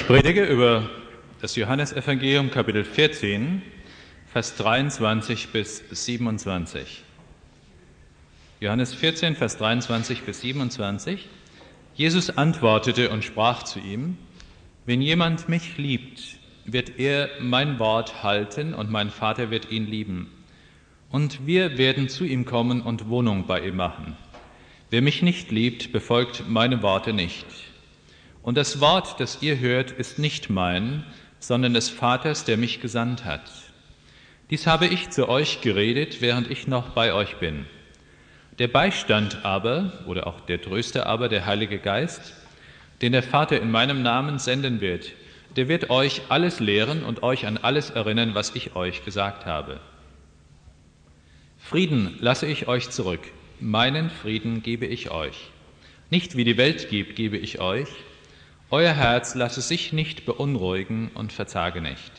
predige über das Johannesevangelium, Kapitel 14, Vers 23 bis 27. Johannes 14, Vers 23 bis 27. Jesus antwortete und sprach zu ihm: Wenn jemand mich liebt, wird er mein Wort halten, und mein Vater wird ihn lieben. Und wir werden zu ihm kommen und Wohnung bei ihm machen. Wer mich nicht liebt, befolgt meine Worte nicht. Und das Wort, das ihr hört, ist nicht mein, sondern des Vaters, der mich gesandt hat. Dies habe ich zu euch geredet, während ich noch bei euch bin. Der Beistand aber, oder auch der Tröster aber, der Heilige Geist, den der Vater in meinem Namen senden wird, der wird euch alles lehren und euch an alles erinnern, was ich euch gesagt habe. Frieden lasse ich euch zurück, meinen Frieden gebe ich euch. Nicht wie die Welt gibt, gebe ich euch. Euer Herz lasse sich nicht beunruhigen und verzage nicht.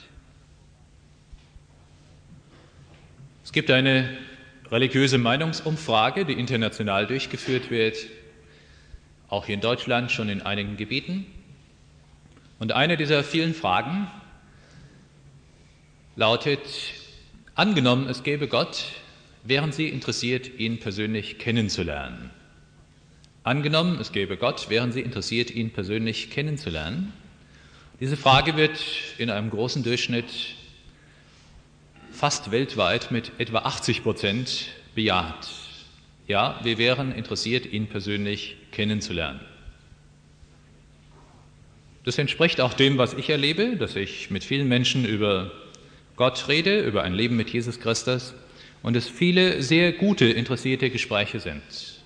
Es gibt eine religiöse Meinungsumfrage, die international durchgeführt wird, auch hier in Deutschland schon in einigen Gebieten. Und eine dieser vielen Fragen lautet: Angenommen, es gäbe Gott, wären Sie interessiert, ihn persönlich kennenzulernen? Angenommen, es gäbe Gott, wären Sie interessiert, ihn persönlich kennenzulernen? Diese Frage wird in einem großen Durchschnitt fast weltweit mit etwa 80% bejaht. Ja, wir wären interessiert, ihn persönlich kennenzulernen. Das entspricht auch dem, was ich erlebe, dass ich mit vielen Menschen über Gott rede, über ein Leben mit Jesus Christus, und es viele sehr gute, interessierte Gespräche sind.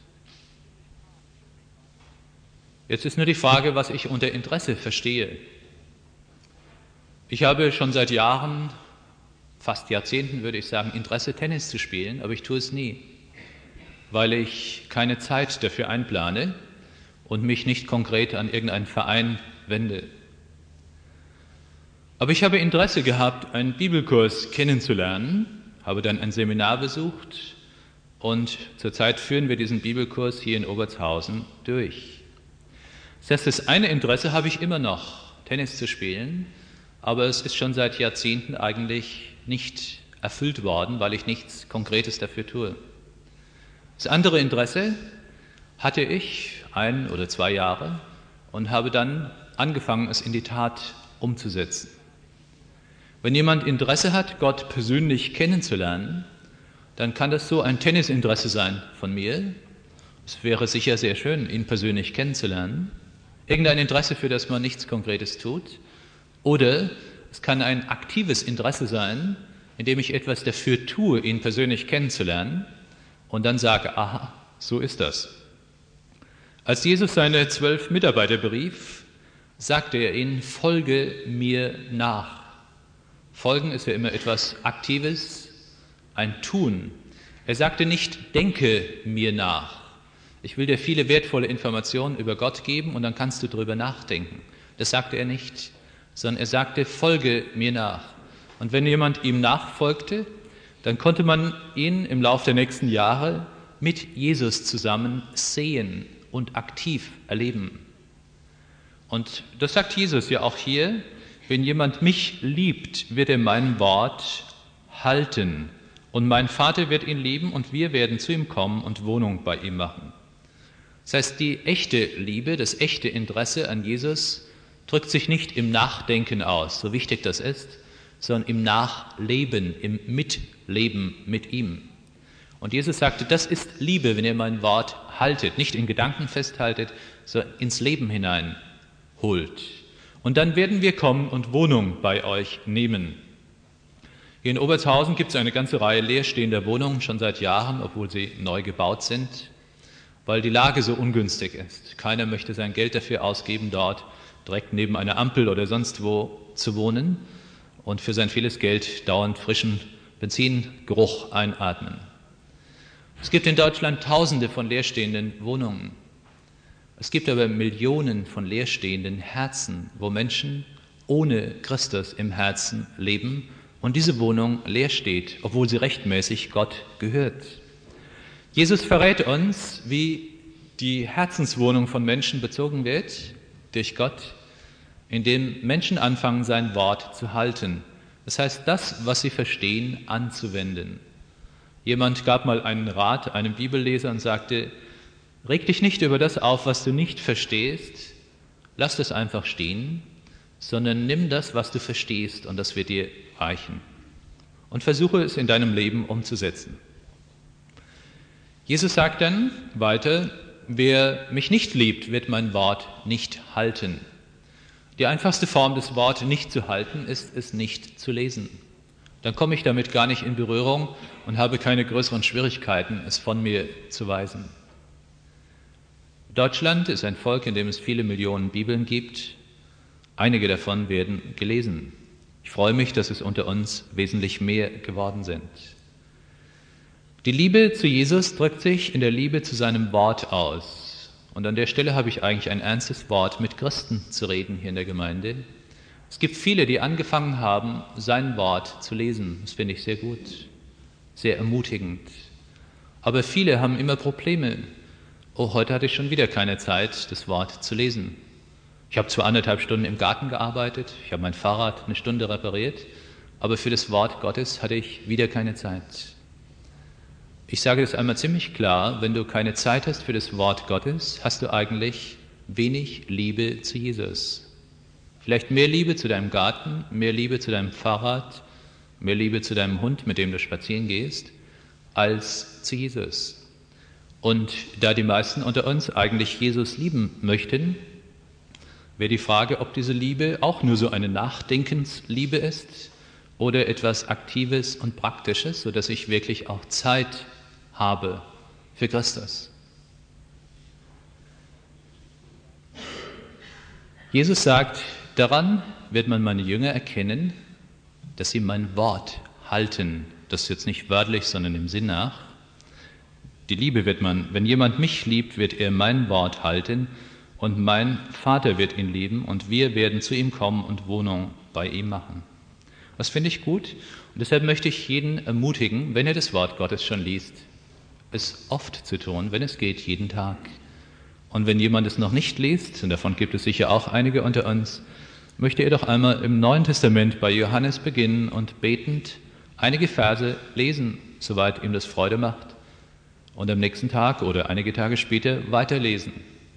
Jetzt ist nur die Frage, was ich unter Interesse verstehe. Ich habe schon seit Jahren, fast Jahrzehnten würde ich sagen, Interesse, Tennis zu spielen, aber ich tue es nie, weil ich keine Zeit dafür einplane und mich nicht konkret an irgendeinen Verein wende. Aber ich habe Interesse gehabt, einen Bibelkurs kennenzulernen, habe dann ein Seminar besucht und zurzeit führen wir diesen Bibelkurs hier in Obertshausen durch. Das heißt, das eine Interesse habe ich immer noch, Tennis zu spielen, aber es ist schon seit Jahrzehnten eigentlich nicht erfüllt worden, weil ich nichts Konkretes dafür tue. Das andere Interesse hatte ich 1 oder 2 Jahre und habe dann angefangen, es in die Tat umzusetzen. Wenn jemand Interesse hat, Gott persönlich kennenzulernen, dann kann das so ein Tennisinteresse sein von mir. Es wäre sicher sehr schön, ihn persönlich kennenzulernen. Irgendein Interesse, für das man nichts Konkretes tut. Oder es kann ein aktives Interesse sein, indem ich etwas dafür tue, ihn persönlich kennenzulernen und dann sage: Aha, so ist das. Als Jesus seine 12 Mitarbeiter berief, sagte er ihnen: Folge mir nach. Folgen ist ja immer etwas Aktives, ein Tun. Er sagte nicht: Denke mir nach. Ich will dir viele wertvolle Informationen über Gott geben und dann kannst du darüber nachdenken. Das sagte er nicht, sondern er sagte: Folge mir nach. Und wenn jemand ihm nachfolgte, dann konnte man ihn im Laufe der nächsten Jahre mit Jesus zusammen sehen und aktiv erleben. Und das sagt Jesus ja auch hier: Wenn jemand mich liebt, wird er mein Wort halten. Und mein Vater wird ihn lieben und wir werden zu ihm kommen und Wohnung bei ihm machen. Das heißt, die echte Liebe, das echte Interesse an Jesus drückt sich nicht im Nachdenken aus, so wichtig das ist, sondern im Nachleben, im Mitleben mit ihm. Und Jesus sagte: Das ist Liebe, wenn ihr mein Wort haltet, nicht in Gedanken festhaltet, sondern ins Leben hinein holt. Und dann werden wir kommen und Wohnung bei euch nehmen. Hier in Obertshausen gibt es eine ganze Reihe leerstehender Wohnungen schon seit Jahren, obwohl sie neu gebaut sind, weil die Lage so ungünstig ist. Keiner möchte sein Geld dafür ausgeben, dort direkt neben einer Ampel oder sonst wo zu wohnen und für sein vieles Geld dauernd frischen Benzingeruch einatmen. Es gibt in Deutschland Tausende von leerstehenden Wohnungen. Es gibt aber Millionen von leerstehenden Herzen, wo Menschen ohne Christus im Herzen leben und diese Wohnung leer steht, obwohl sie rechtmäßig Gott gehört. Jesus verrät uns, wie die Herzenswohnung von Menschen bezogen wird durch Gott, indem Menschen anfangen, sein Wort zu halten. Das heißt, das, was sie verstehen, anzuwenden. Jemand gab mal einen Rat einem Bibelleser und sagte, reg dich nicht über das auf, was du nicht verstehst, lass das einfach stehen, sondern nimm das, was du verstehst, und das wird dir reichen. Und versuche es in deinem Leben umzusetzen. Jesus sagt dann weiter, wer mich nicht liebt, wird mein Wort nicht halten. Die einfachste Form, das Wort nicht zu halten, ist es nicht zu lesen. Dann komme ich damit gar nicht in Berührung und habe keine größeren Schwierigkeiten, es von mir zu weisen. Deutschland ist ein Volk, in dem es viele Millionen Bibeln gibt. Einige davon werden gelesen. Ich freue mich, dass es unter uns wesentlich mehr geworden sind. Die Liebe zu Jesus drückt sich in der Liebe zu seinem Wort aus. Und an der Stelle habe ich eigentlich ein ernstes Wort mit Christen zu reden hier in der Gemeinde. Es gibt viele, die angefangen haben, sein Wort zu lesen. Das finde ich sehr gut, sehr ermutigend. Aber viele haben immer Probleme. Oh, heute hatte ich schon wieder keine Zeit, das Wort zu lesen. Ich habe zwar 1,5 Stunden im Garten gearbeitet, ich habe mein Fahrrad 1 Stunde repariert, aber für das Wort Gottes hatte ich wieder keine Zeit. Ich sage das einmal ziemlich klar, wenn du keine Zeit hast für das Wort Gottes, hast du eigentlich wenig Liebe zu Jesus. Vielleicht mehr Liebe zu deinem Garten, mehr Liebe zu deinem Fahrrad, mehr Liebe zu deinem Hund, mit dem du spazieren gehst, als zu Jesus. Und da die meisten unter uns eigentlich Jesus lieben möchten, wäre die Frage, ob diese Liebe auch nur so eine Nachdenkensliebe ist oder etwas Aktives und Praktisches, sodass ich wirklich auch Zeit habe für Christus. Jesus sagt, daran wird man meine Jünger erkennen, dass sie mein Wort halten. Das ist jetzt nicht wörtlich, sondern im Sinn nach. Die Liebe wird man, wenn jemand mich liebt, wird er mein Wort halten und mein Vater wird ihn lieben und wir werden zu ihm kommen und Wohnung bei ihm machen. Das finde ich gut und deshalb möchte ich jeden ermutigen, wenn er das Wort Gottes schon liest, es oft zu tun, wenn es geht, jeden Tag. Und wenn jemand es noch nicht liest, und davon gibt es sicher auch einige unter uns, möchte er doch einmal im Neuen Testament bei Johannes beginnen und betend einige Verse lesen, soweit ihm das Freude macht, und am nächsten Tag oder einige Tage später weiterlesen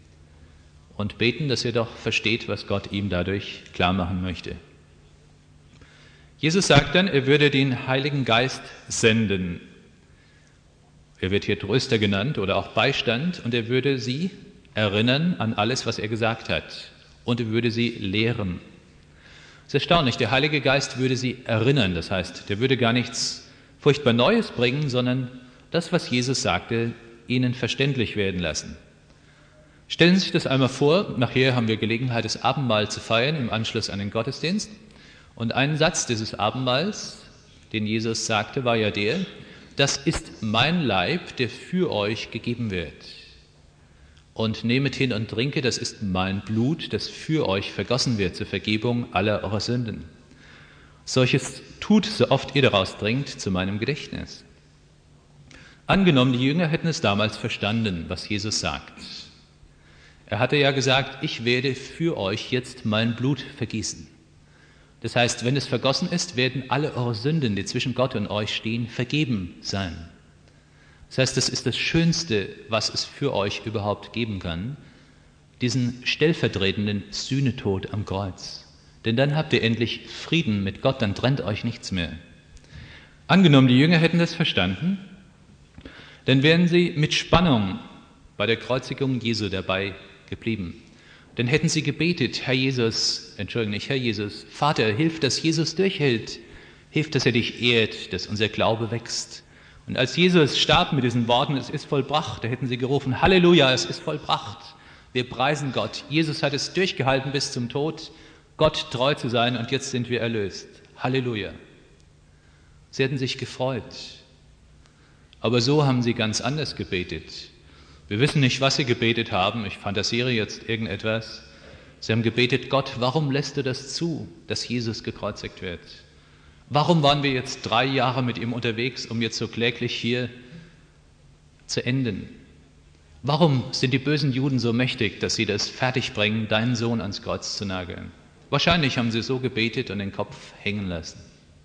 und beten, dass er doch versteht, was Gott ihm dadurch klar machen möchte. Jesus sagt dann, er würde den Heiligen Geist senden. Er wird hier Tröster genannt oder auch Beistand und er würde sie erinnern an alles, was er gesagt hat und er würde sie lehren. Es ist erstaunlich, der Heilige Geist würde sie erinnern, das heißt, der würde gar nichts furchtbar Neues bringen, sondern das, was Jesus sagte, ihnen verständlich werden lassen. Stellen Sie sich das einmal vor, nachher haben wir Gelegenheit, das Abendmahl zu feiern im Anschluss an den Gottesdienst. Und ein Satz dieses Abendmahls, den Jesus sagte, war ja der, das ist mein Leib, der für euch gegeben wird. Und nehmet hin und trinke, das ist mein Blut, das für euch vergossen wird zur Vergebung aller eurer Sünden. Solches tut, so oft ihr daraus trinkt, zu meinem Gedächtnis. Angenommen, die Jünger hätten es damals verstanden, was Jesus sagt. Er hatte ja gesagt, ich werde für euch jetzt mein Blut vergießen. Das heißt, wenn es vergossen ist, werden alle eure Sünden, die zwischen Gott und euch stehen, vergeben sein. Das heißt, das ist das Schönste, was es für euch überhaupt geben kann, diesen stellvertretenden Sühnetod am Kreuz. Denn dann habt ihr endlich Frieden mit Gott, dann trennt euch nichts mehr. Angenommen, die Jünger hätten das verstanden, dann wären sie mit Spannung bei der Kreuzigung Jesu dabei geblieben. Dann hätten sie gebetet, Herr Jesus, Vater, hilf, dass Jesus durchhält, hilf, dass er dich ehrt, dass unser Glaube wächst. Und als Jesus starb mit diesen Worten, es ist vollbracht, da hätten sie gerufen, Halleluja, es ist vollbracht. Wir preisen Gott. Jesus hat es durchgehalten bis zum Tod, Gott treu zu sein und jetzt sind wir erlöst. Halleluja. Sie hätten sich gefreut. Aber so haben sie ganz anders gebetet. Wir wissen nicht, was sie gebetet haben. Ich fantasiere jetzt irgendetwas. Sie haben gebetet, Gott, warum lässt du das zu, dass Jesus gekreuzigt wird? Warum waren wir jetzt 3 Jahre mit ihm unterwegs, um jetzt so kläglich hier zu enden? Warum sind die bösen Juden so mächtig, dass sie das fertigbringen, deinen Sohn ans Kreuz zu nageln? Wahrscheinlich haben sie so gebetet und den Kopf hängen lassen.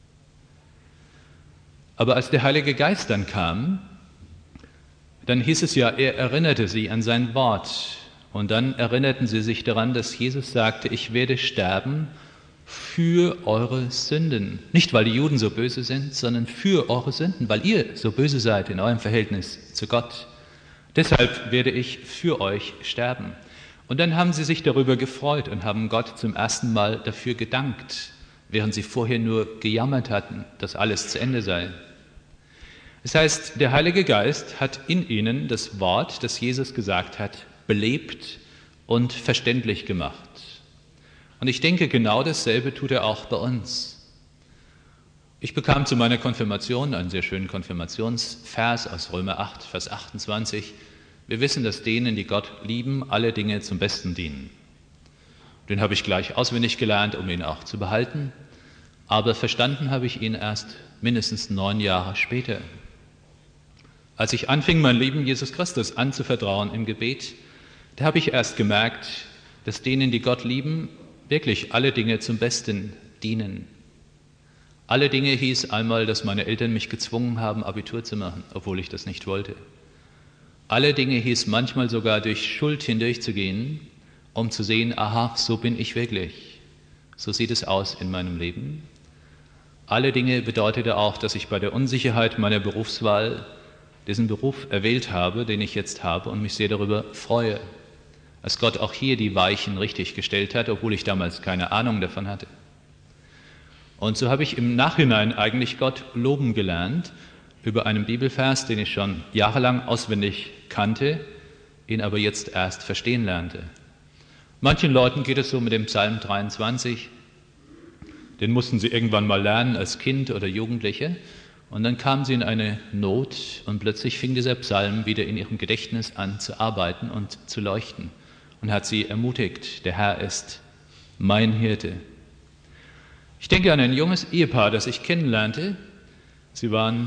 Aber als der Heilige Geist dann kam, dann hieß es ja, er erinnerte sie an sein Wort. Und dann erinnerten sie sich daran, dass Jesus sagte, ich werde sterben für eure Sünden. Nicht, weil die Juden so böse sind, sondern für eure Sünden, weil ihr so böse seid in eurem Verhältnis zu Gott. Deshalb werde ich für euch sterben. Und dann haben sie sich darüber gefreut und haben Gott zum ersten Mal dafür gedankt, während sie vorher nur gejammert hatten, dass alles zu Ende sei. Das heißt, der Heilige Geist hat in ihnen das Wort, das Jesus gesagt hat, belebt und verständlich gemacht. Und ich denke, genau dasselbe tut er auch bei uns. Ich bekam zu meiner Konfirmation einen sehr schönen Konfirmationsvers aus Römer 8, Vers 28. Wir wissen, dass denen, die Gott lieben, alle Dinge zum Besten dienen. Den habe ich gleich auswendig gelernt, um ihn auch zu behalten. Aber verstanden habe ich ihn erst mindestens 9 Jahre später. Als ich anfing, mein Leben Jesus Christus anzuvertrauen im Gebet, da habe ich erst gemerkt, dass denen, die Gott lieben, wirklich alle Dinge zum Besten dienen. Alle Dinge hieß einmal, dass meine Eltern mich gezwungen haben, Abitur zu machen, obwohl ich das nicht wollte. Alle Dinge hieß manchmal sogar durch Schuld hindurchzugehen, um zu sehen, aha, so bin ich wirklich. So sieht es aus in meinem Leben. Alle Dinge bedeutete auch, dass ich bei der Unsicherheit meiner Berufswahl diesen Beruf erwählt habe, den ich jetzt habe und mich sehr darüber freue, dass Gott auch hier die Weichen richtig gestellt hat, obwohl ich damals keine Ahnung davon hatte. Und so habe ich im Nachhinein eigentlich Gott loben gelernt über einen Bibelvers, den ich schon jahrelang auswendig kannte, ihn aber jetzt erst verstehen lernte. Manchen Leuten geht es so mit dem Psalm 23, den mussten sie irgendwann mal lernen als Kind oder Jugendliche. Und dann kamen sie in eine Not und plötzlich fing dieser Psalm wieder in ihrem Gedächtnis an zu arbeiten und zu leuchten und hat sie ermutigt, der Herr ist mein Hirte. Ich denke an ein junges Ehepaar, das ich kennenlernte. Sie waren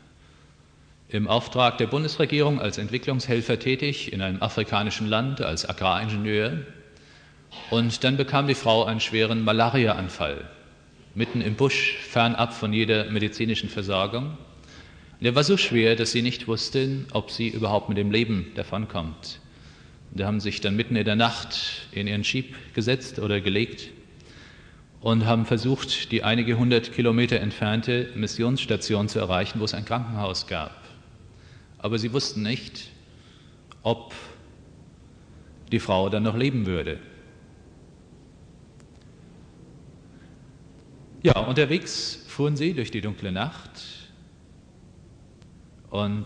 im Auftrag der Bundesregierung als Entwicklungshelfer tätig in einem afrikanischen Land als Agraringenieur. Und dann bekam die Frau einen schweren Malariaanfall. Mitten im Busch, fernab von jeder medizinischen Versorgung. Der war so schwer, dass sie nicht wussten, ob sie überhaupt mit dem Leben davonkommt. Die haben sich dann mitten in der Nacht in ihren Jeep gesetzt oder gelegt und haben versucht, die einige 100 Kilometer entfernte Missionsstation zu erreichen, wo es ein Krankenhaus gab. Aber sie wussten nicht, ob die Frau dann noch leben würde. Ja, unterwegs fuhren sie durch die dunkle Nacht und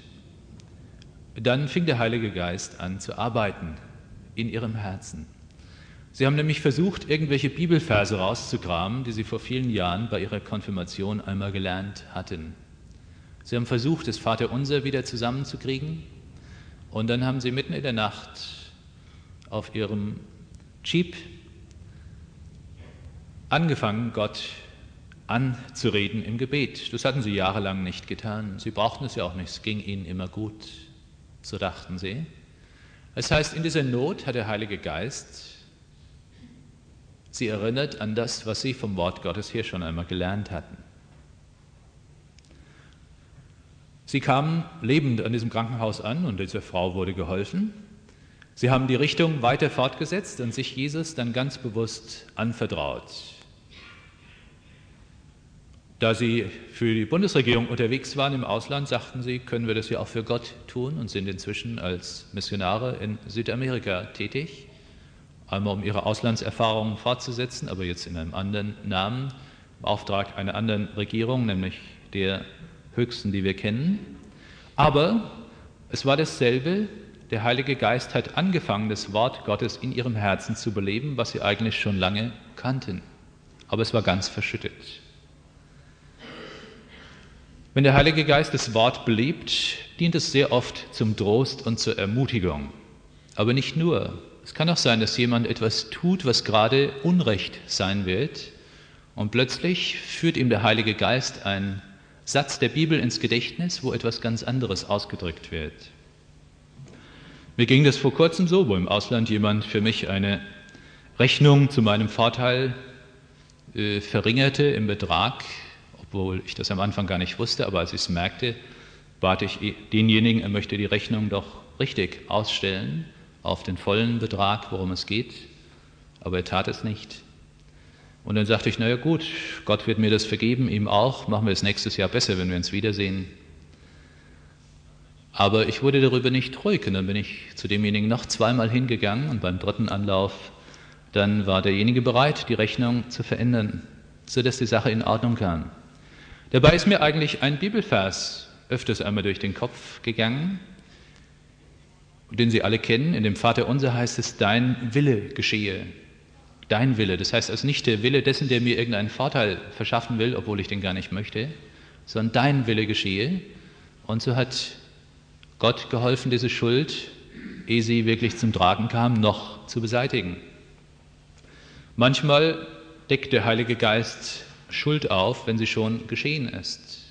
dann fing der Heilige Geist an zu arbeiten in ihrem Herzen. Sie haben nämlich versucht, irgendwelche Bibelverse rauszukramen, die sie vor vielen Jahren bei ihrer Konfirmation einmal gelernt hatten. Sie haben versucht, das Vaterunser wieder zusammenzukriegen und dann haben sie mitten in der Nacht auf ihrem Jeep angefangen, Gott anzureden im Gebet. Das hatten sie jahrelang nicht getan. Sie brauchten es ja auch nicht, es ging ihnen immer gut, so dachten sie. Das heißt, in dieser Not hat der Heilige Geist sie erinnert an das, was sie vom Wort Gottes hier schon einmal gelernt hatten. Sie kamen lebend an diesem Krankenhaus an und dieser Frau wurde geholfen. Sie haben die Richtung weiter fortgesetzt und sich Jesus dann ganz bewusst anvertraut. Da sie für die Bundesregierung unterwegs waren im Ausland, sagten sie, können wir das ja auch für Gott tun und sind inzwischen als Missionare in Südamerika tätig. Einmal um ihre Auslandserfahrungen fortzusetzen, aber jetzt in einem anderen Namen, im Auftrag einer anderen Regierung, nämlich der höchsten, die wir kennen. Aber es war dasselbe, der Heilige Geist hat angefangen, das Wort Gottes in ihrem Herzen zu beleben, was sie eigentlich schon lange kannten. Aber es war ganz verschüttet. Wenn der Heilige Geist das Wort belebt, dient es sehr oft zum Trost und zur Ermutigung. Aber nicht nur. Es kann auch sein, dass jemand etwas tut, was gerade Unrecht sein wird. Und plötzlich führt ihm der Heilige Geist einen Satz der Bibel ins Gedächtnis, wo etwas ganz anderes ausgedrückt wird. Mir ging das vor kurzem so, wo im Ausland jemand für mich eine Rechnung zu meinem Vorteil verringerte im Betrag, obwohl ich das am Anfang gar nicht wusste, aber als ich es merkte, bat ich denjenigen, er möchte die Rechnung doch richtig ausstellen, auf den vollen Betrag, worum es geht, aber er tat es nicht. Und dann sagte ich, naja gut, Gott wird mir das vergeben, ihm auch, machen wir es nächstes Jahr besser, wenn wir uns wiedersehen. Aber ich wurde darüber nicht ruhig und dann bin ich zu demjenigen noch zweimal hingegangen und beim dritten Anlauf, dann war derjenige bereit, die Rechnung zu verändern, sodass die Sache in Ordnung kam. Dabei ist mir eigentlich ein Bibelvers öfters einmal durch den Kopf gegangen, den Sie alle kennen. In dem Vaterunser heißt es, dein Wille geschehe. Dein Wille, das heißt also nicht der Wille dessen, der mir irgendeinen Vorteil verschaffen will, obwohl ich den gar nicht möchte, sondern dein Wille geschehe. Und so hat Gott geholfen, diese Schuld, ehe sie wirklich zum Tragen kam, noch zu beseitigen. Manchmal deckt der Heilige Geist Schuld auf, wenn sie schon geschehen ist.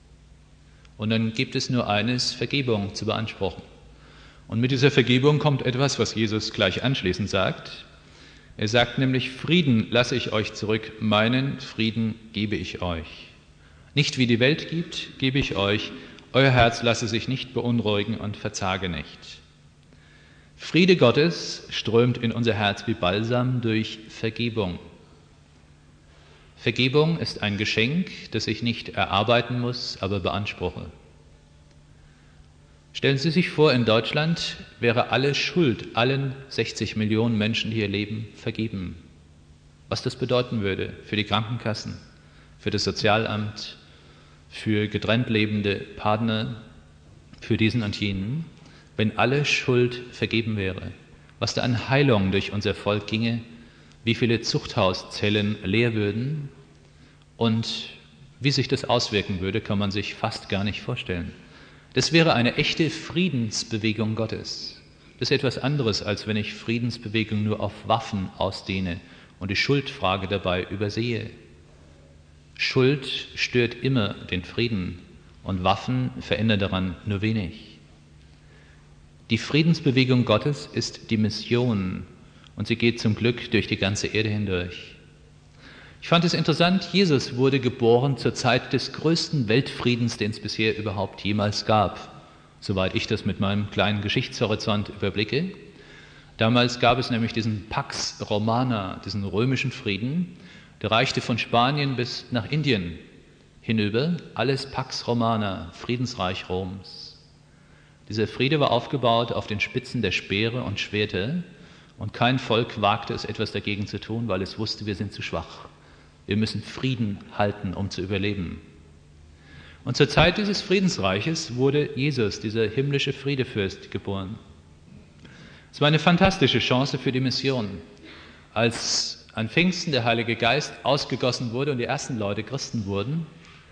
Und dann gibt es nur eines, Vergebung zu beanspruchen. Und mit dieser Vergebung kommt etwas, was Jesus gleich anschließend sagt. Er sagt nämlich, Frieden lasse ich euch zurück, meinen Frieden gebe ich euch. Nicht wie die Welt gibt, gebe ich euch. Euer Herz lasse sich nicht beunruhigen und verzage nicht. Friede Gottes strömt in unser Herz wie Balsam durch Vergebung. Vergebung ist ein Geschenk, das ich nicht erarbeiten muss, aber beanspruche. Stellen Sie sich vor, in Deutschland wäre alle Schuld allen 60 Millionen Menschen, die hier leben, vergeben. Was das bedeuten würde für die Krankenkassen, für das Sozialamt, für getrennt lebende Partner, für diesen und jenen, wenn alle Schuld vergeben wäre. Was da an Heilung durch unser Volk ginge, wie viele Zuchthauszellen leer würden und wie sich das auswirken würde, kann man sich fast gar nicht vorstellen. Das wäre eine echte Friedensbewegung Gottes. Das ist etwas anderes, als wenn ich Friedensbewegung nur auf Waffen ausdehne und die Schuldfrage dabei übersehe. Schuld stört immer den Frieden und Waffen verändern daran nur wenig. Die Friedensbewegung Gottes ist die Mission und sie geht zum Glück durch die ganze Erde hindurch. Ich fand es interessant, Jesus wurde geboren zur Zeit des größten Weltfriedens, den es bisher überhaupt jemals gab, soweit ich das mit meinem kleinen Geschichtshorizont überblicke. Damals gab es nämlich diesen Pax Romana, diesen römischen Frieden, der reichte von Spanien bis nach Indien hinüber, alles Pax Romana, Friedensreich Roms. Dieser Friede war aufgebaut auf den Spitzen der Speere und Schwerter und kein Volk wagte es, etwas dagegen zu tun, weil es wusste, wir sind zu schwach. Wir müssen Frieden halten, um zu überleben. Und zur Zeit dieses Friedensreiches wurde Jesus, dieser himmlische Friedefürst, geboren. Es war eine fantastische Chance für die Mission. Als an Pfingsten der Heilige Geist ausgegossen wurde und die ersten Leute Christen wurden,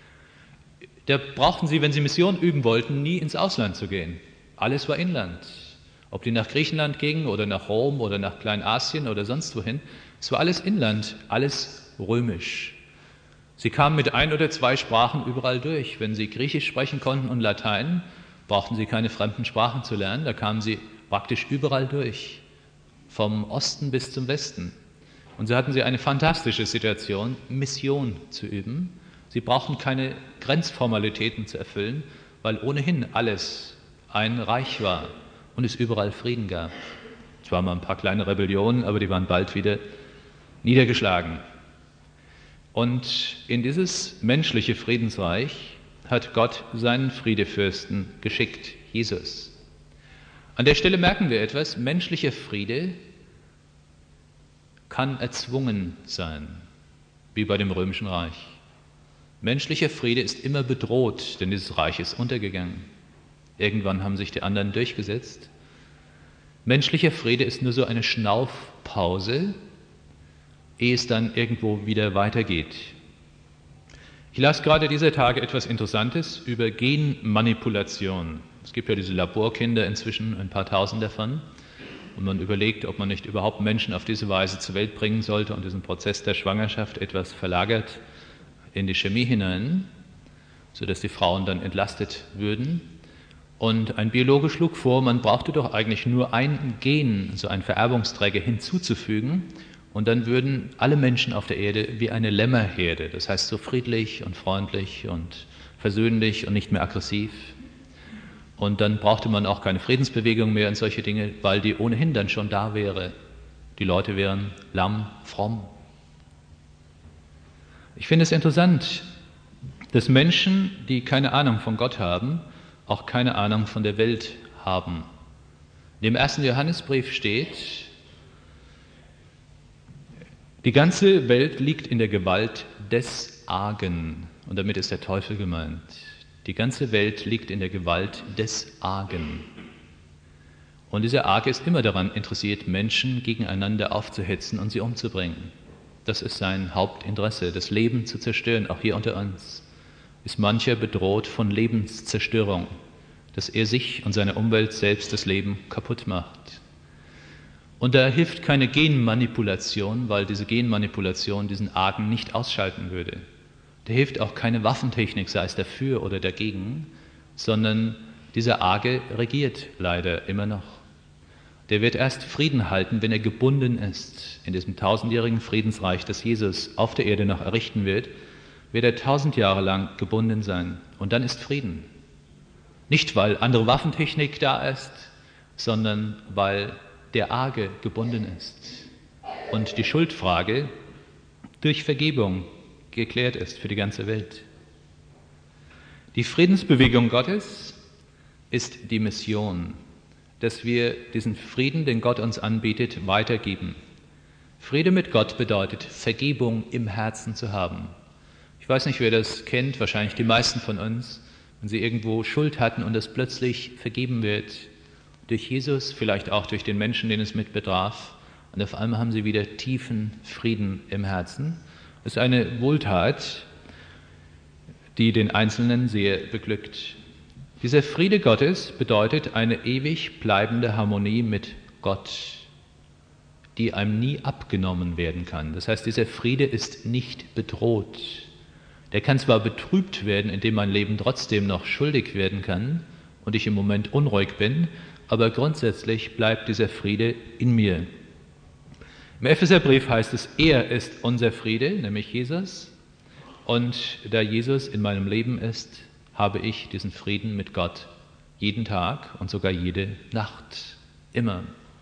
da brauchten sie, wenn sie Mission üben wollten, nie ins Ausland zu gehen. Alles war Inland. Ob die nach Griechenland gingen oder nach Rom oder nach Kleinasien oder sonst wohin, es war alles Inland, alles römisch. Sie kamen mit 1 oder 2 Sprachen überall durch. Wenn sie Griechisch sprechen konnten und Latein, brauchten sie keine fremden Sprachen zu lernen. Da kamen sie praktisch überall durch, vom Osten bis zum Westen. Und so hatten sie eine fantastische Situation, Mission zu üben. Sie brauchten keine Grenzformalitäten zu erfüllen, weil ohnehin alles ein Reich war und es überall Frieden gab. Zwar mal ein paar kleine Rebellionen, aber die waren bald wieder niedergeschlagen. Und in dieses menschliche Friedensreich hat Gott seinen Friedefürsten geschickt, Jesus. An der Stelle merken wir etwas, menschlicher Friede kann erzwungen sein, wie bei dem Römischen Reich. Menschlicher Friede ist immer bedroht, denn dieses Reich ist untergegangen. Irgendwann haben sich die anderen durchgesetzt. Menschlicher Friede ist nur so eine Schnaufpause, ehe es dann irgendwo wieder weitergeht. Ich las gerade dieser Tage etwas Interessantes über Genmanipulation. Es gibt ja diese Laborkinder inzwischen, ein paar tausend davon, und man überlegt, ob man nicht überhaupt Menschen auf diese Weise zur Welt bringen sollte und diesen Prozess der Schwangerschaft etwas verlagert in die Chemie hinein, sodass die Frauen dann entlastet würden. Und ein Biologe schlug vor, man brauchte doch eigentlich nur ein Gen, so einen Vererbungsträger hinzuzufügen, Und dann würden alle Menschen auf der Erde wie eine Lämmerherde, das heißt so friedlich und freundlich und versöhnlich und nicht mehr aggressiv. Und dann brauchte man auch keine Friedensbewegung mehr und solche Dinge, weil die ohnehin dann schon da wäre. Die Leute wären lamm, fromm. Ich finde es interessant, dass Menschen, die keine Ahnung von Gott haben, auch keine Ahnung von der Welt haben. In dem 1. Johannesbrief steht, die ganze Welt liegt in der Gewalt des Argen. Und damit ist der Teufel gemeint. Die ganze Welt liegt in der Gewalt des Argen. Und dieser Arge ist immer daran interessiert, Menschen gegeneinander aufzuhetzen und sie umzubringen. Das ist sein Hauptinteresse, das Leben zu zerstören, auch hier unter uns. Ist mancher bedroht von Lebenszerstörung, dass er sich und seine Umwelt selbst das Leben kaputt macht. Und da hilft keine Genmanipulation, weil diese Genmanipulation diesen Argen nicht ausschalten würde. Da hilft auch keine Waffentechnik, sei es dafür oder dagegen, sondern dieser Arge regiert leider immer noch. Der wird erst Frieden halten, wenn er gebunden ist. In diesem 1000-jährigen Friedensreich, das Jesus auf der Erde noch errichten wird er 1000 Jahre lang gebunden sein. Und dann ist Frieden. Nicht, weil andere Waffentechnik da ist, sondern weil der Arge gebunden ist und die Schuldfrage durch Vergebung geklärt ist für die ganze Welt. Die Friedensbewegung Gottes ist die Mission, dass wir diesen Frieden, den Gott uns anbietet, weitergeben. Friede mit Gott bedeutet, Vergebung im Herzen zu haben. Ich weiß nicht, wer das kennt, wahrscheinlich die meisten von uns, wenn sie irgendwo Schuld hatten und es plötzlich vergeben wird durch Jesus, vielleicht auch durch den Menschen, den es mit betraf. Und auf einmal haben sie wieder tiefen Frieden im Herzen. Das ist eine Wohltat, die den Einzelnen sehr beglückt. Dieser Friede Gottes bedeutet eine ewig bleibende Harmonie mit Gott, die einem nie abgenommen werden kann. Das heißt, dieser Friede ist nicht bedroht. Der kann zwar betrübt werden, indem mein Leben trotzdem noch schuldig werden kann und ich im Moment unruhig bin, aber grundsätzlich bleibt dieser Friede in mir. Im Epheserbrief heißt es, er ist unser Friede, nämlich Jesus. Und da Jesus in meinem Leben ist, habe ich diesen Frieden mit Gott jeden Tag und sogar jede Nacht, immer.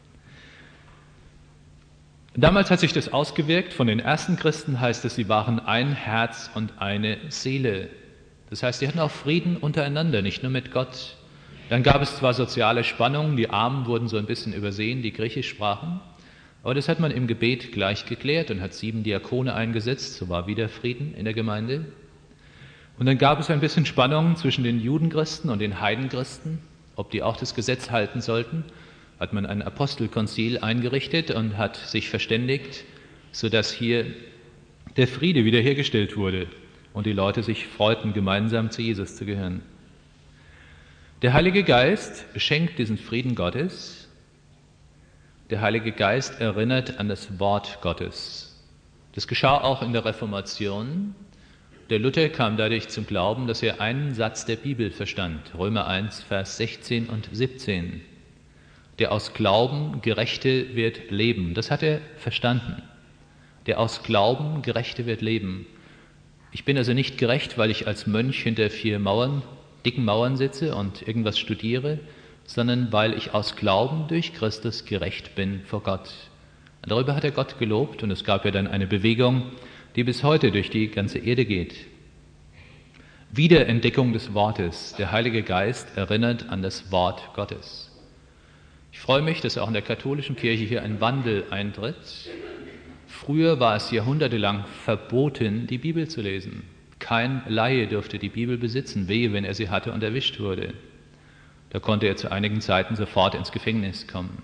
Damals hat sich das ausgewirkt. Von den ersten Christen heißt es, sie waren ein Herz und eine Seele. Das heißt, sie hatten auch Frieden untereinander, nicht nur mit Gott. Dann gab es zwar soziale Spannungen, die Armen wurden so ein bisschen übersehen, die Griechisch sprachen, aber das hat man im Gebet gleich geklärt und hat 7 Diakone eingesetzt, so war wieder Frieden in der Gemeinde. Und dann gab es ein bisschen Spannungen zwischen den Judenchristen und den Heidenchristen, ob die auch das Gesetz halten sollten. Hat man ein Apostelkonzil eingerichtet und hat sich verständigt, sodass hier der Friede wiederhergestellt wurde und die Leute sich freuten, gemeinsam zu Jesus zu gehören. Der Heilige Geist schenkt diesen Frieden Gottes. Der Heilige Geist erinnert an das Wort Gottes. Das geschah auch in der Reformation. Der Luther kam dadurch zum Glauben, dass er einen Satz der Bibel verstand, Römer 1, Vers 16 und 17. Der aus Glauben Gerechte wird leben. Das hat er verstanden. Der aus Glauben Gerechte wird leben. Ich bin also nicht gerecht, weil ich als Mönch hinter 4 dicken Mauern sitze und irgendwas studiere, sondern weil ich aus Glauben durch Christus gerecht bin vor Gott. Und darüber hat er Gott gelobt und es gab ja dann eine Bewegung, die bis heute durch die ganze Erde geht. Wiederentdeckung des Wortes. Der Heilige Geist erinnert an das Wort Gottes. Ich freue mich, dass auch in der katholischen Kirche hier ein Wandel eintritt. Früher war es jahrhundertelang verboten, die Bibel zu lesen. Kein Laie durfte die Bibel besitzen, wehe, wenn er sie hatte und erwischt wurde. Da konnte er zu einigen Zeiten sofort ins Gefängnis kommen.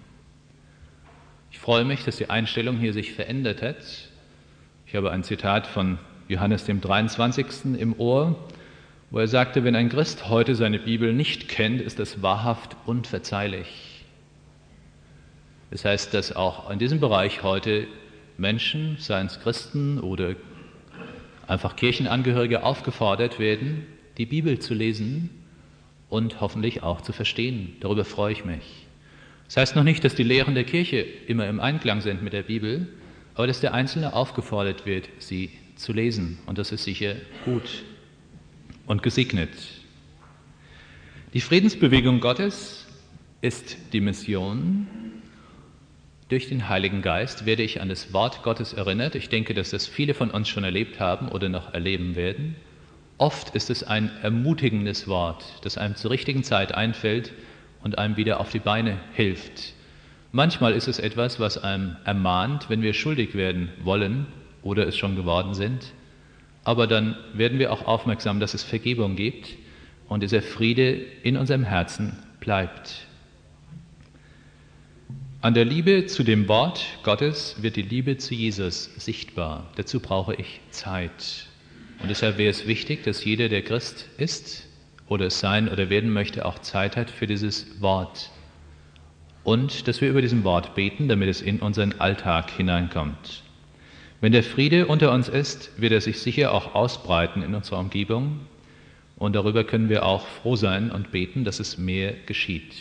Ich freue mich, dass die Einstellung hier sich verändert hat. Ich habe ein Zitat von Johannes dem 23. im Ohr, wo er sagte, wenn ein Christ heute seine Bibel nicht kennt, ist das wahrhaft unverzeihlich. Das heißt, dass auch in diesem Bereich heute Menschen, seien es Christen oder einfach Kirchenangehörige, aufgefordert werden, die Bibel zu lesen und hoffentlich auch zu verstehen. Darüber freue ich mich. Das heißt noch nicht, dass die Lehren der Kirche immer im Einklang sind mit der Bibel, aber dass der Einzelne aufgefordert wird, sie zu lesen. Und das ist sicher gut und gesegnet. Die Friedensbewegung Gottes ist die Mission. Durch den Heiligen Geist werde ich an das Wort Gottes erinnert. Ich denke, dass das viele von uns schon erlebt haben oder noch erleben werden. Oft ist es ein ermutigendes Wort, das einem zur richtigen Zeit einfällt und einem wieder auf die Beine hilft. Manchmal ist es etwas, was einem ermahnt, wenn wir schuldig werden wollen oder es schon geworden sind. Aber dann werden wir auch aufmerksam, dass es Vergebung gibt und dieser Friede in unserem Herzen bleibt. An der Liebe zu dem Wort Gottes wird die Liebe zu Jesus sichtbar. Dazu brauche ich Zeit. Und deshalb wäre es wichtig, dass jeder, der Christ ist oder es sein oder werden möchte, auch Zeit hat für dieses Wort. Und dass wir über diesem Wort beten, damit es in unseren Alltag hineinkommt. Wenn der Friede unter uns ist, wird er sich sicher auch ausbreiten in unserer Umgebung. Und darüber können wir auch froh sein und beten, dass es mehr geschieht.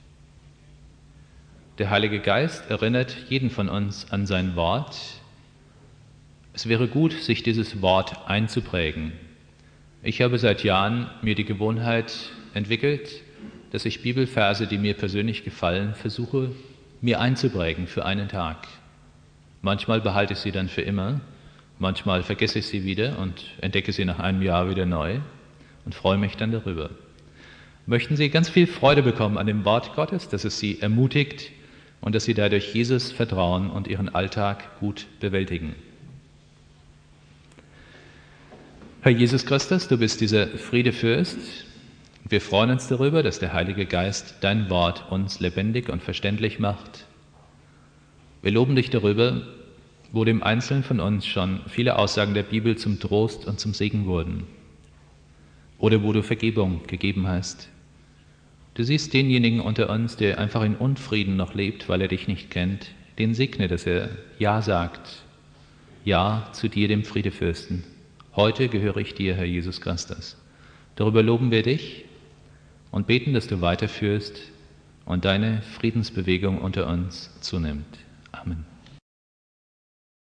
Der Heilige Geist erinnert jeden von uns an sein Wort. Es wäre gut, sich dieses Wort einzuprägen. Ich habe seit Jahren mir die Gewohnheit entwickelt, dass ich Bibelverse, die mir persönlich gefallen, versuche, mir einzuprägen für einen Tag. Manchmal behalte ich sie dann für immer, manchmal vergesse ich sie wieder und entdecke sie nach einem Jahr wieder neu und freue mich dann darüber. Möchten Sie ganz viel Freude bekommen an dem Wort Gottes, dass es Sie ermutigt und dass Sie dadurch Jesus vertrauen und Ihren Alltag gut bewältigen. Herr Jesus Christus, du bist dieser Friedefürst. Wir freuen uns darüber, dass der Heilige Geist dein Wort uns lebendig und verständlich macht. Wir loben dich darüber, wo dem Einzelnen von uns schon viele Aussagen der Bibel zum Trost und zum Segen wurden. Oder wo du Vergebung gegeben hast. Du siehst denjenigen unter uns, der einfach in Unfrieden noch lebt, weil er dich nicht kennt, den segne, dass er Ja sagt. Ja zu dir, dem Friedefürsten. Heute gehöre ich dir, Herr Jesus Christus. Darüber loben wir dich und beten, dass du weiterführst und deine Friedensbewegung unter uns zunimmt. Amen.